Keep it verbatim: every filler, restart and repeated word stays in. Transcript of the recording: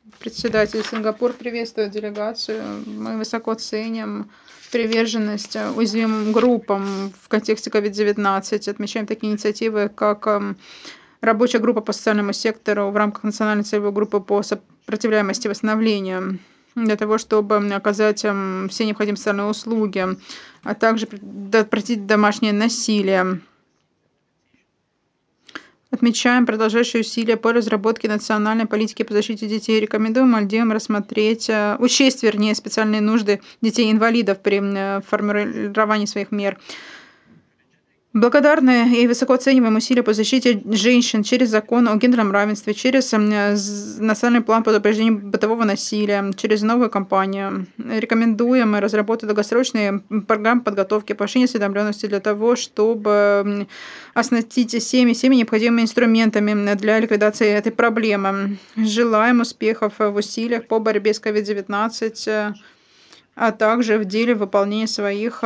Председатель, Сингапур приветствует делегацию. Мы высоко ценим приверженность уязвимым группам в контексте ковид девятнадцать. Отмечаем такие инициативы, как эм, рабочая группа по социальному сектору в рамках национальной целевой группы по сопротивляемости и восстановлению для того, чтобы оказать эм, все необходимые социальные услуги, а также предотвратить домашнее насилие. Отмечаем продолжающие усилия по разработке национальной политики по защите детей. Рекомендуем Мальдивам рассмотреть, э, учесть, вернее, специальные нужды детей-инвалидов при э, формировании своих мер. Благодарны и высоко оцениваем усилия по защите женщин через закон о гендерном равенстве, через э, з- национальный план по предупреждению бытового насилия, через новую кампанию. Рекомендуем разработать долгосрочные программы подготовки, повышения осведомленности для того, чтобы м, оснастить семьи всеми необходимыми инструментами для ликвидации этой проблемы. Желаем успехов в усилиях по борьбе с ковид девятнадцать, э, а также в деле выполнения своих